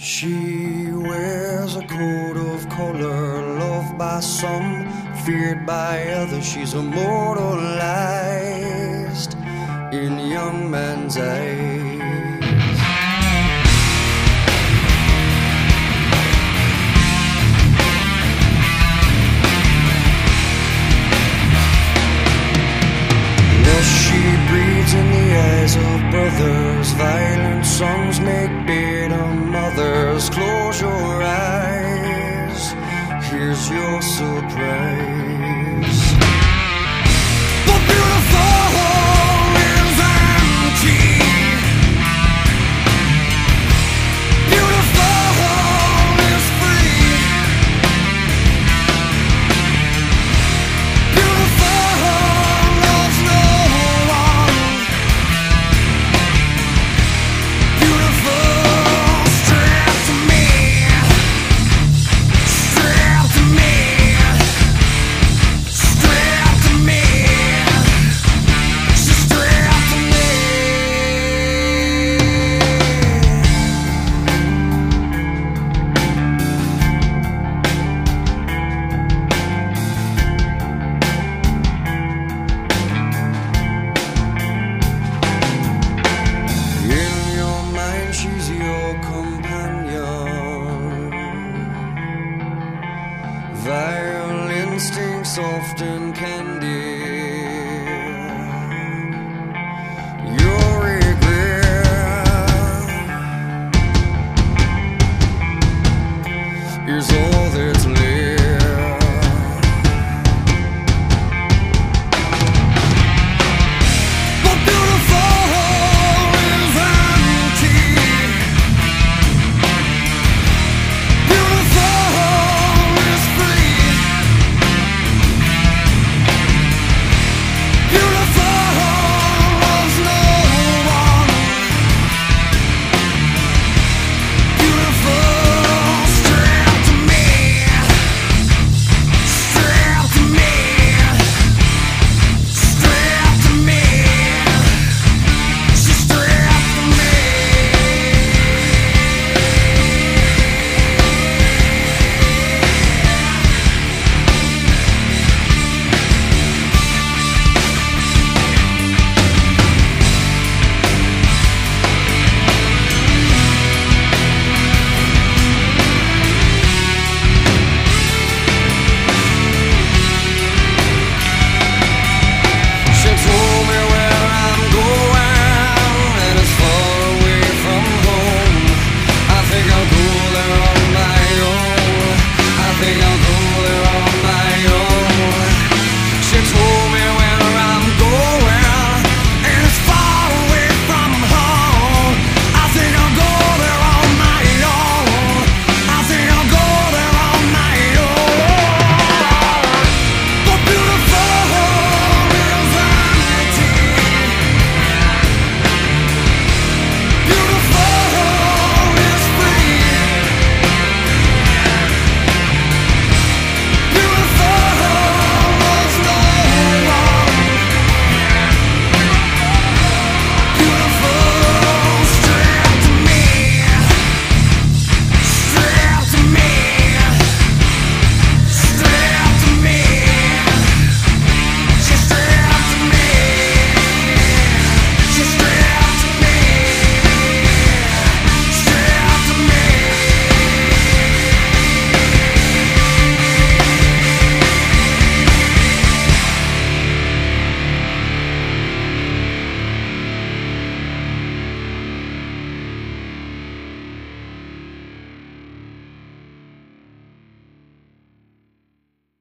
She wears a coat of color, loved by some, feared by others. She's immortalized in young men's eyes. She breathes in the eyes of brothers. Violent songs make bitter mothers. Close your eyes, here's your surprise. The beautiful is empty. Beautiful is free. Beautiful loves no one. Beautiful, strapped to me. Strapped to me. Strapped to me. She's strapped to me. In your mind, she's your companion. Vile instincts, often candid. Your regret is all